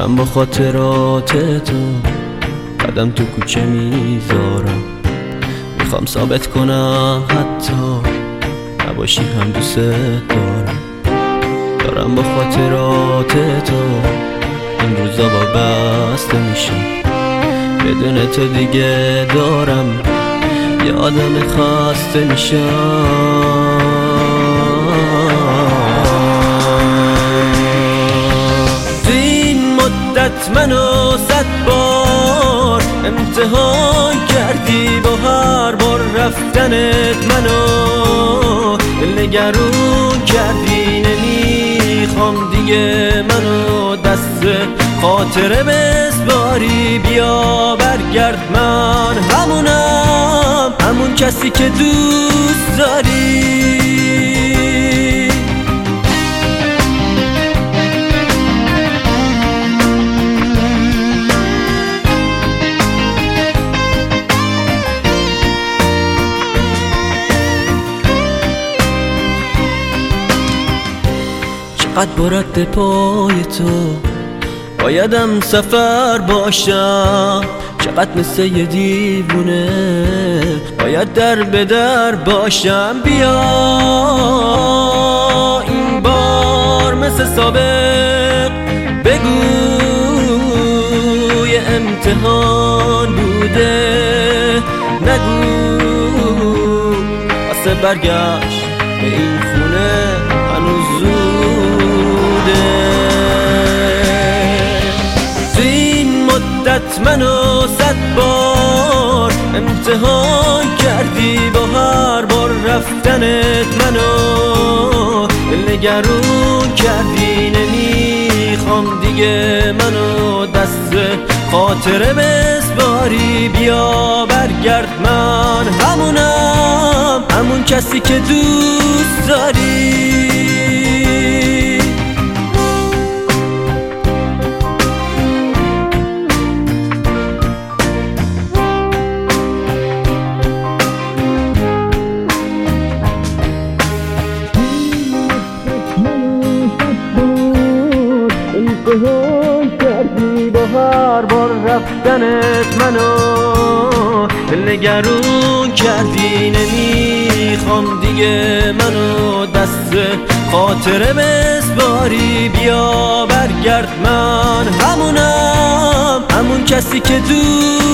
دارم با خاطرات تو قدم تو کوچه میذارم. میخوام ثابت کنم حتی نباشی هم دوست دارم. دارم با خاطرات تو این روزا وابسته میشم. بدون تو دیگه دارم یه آدم خسته میشم. تو این مدت منو 100 بار امتحان کردی، با هر بار رفتنت منو دلنگرون کردی. نمیخوام دیگه منو دست خاطره بسپاری. بیا برگرد، من همونم، همون کسی که دوست داری. چقدر با رد پای تو بایدم سفر باشم. چقدر مثل یه دیوونه باید در به در باشم. بیا این بار مثل سابق بگو یه امتحان بوده. نگو واسه برگشت به این خونه هنوز زوده. تو این مدت منو 100 بار امتحان کردی، با هر بار رفتنت منو دلنگرون کردی. نمیخوام دیگه منو دست خاطره بسپاری. بیا برگرد، من همونم، همون کسی که دوست داری. امتحان کردی، با هر بار رفتنت منو دلنگرون کردی. نمیخوام دیگه منو دست خاطره بسپاری. بیا برگرد، من همونم، همون کسی که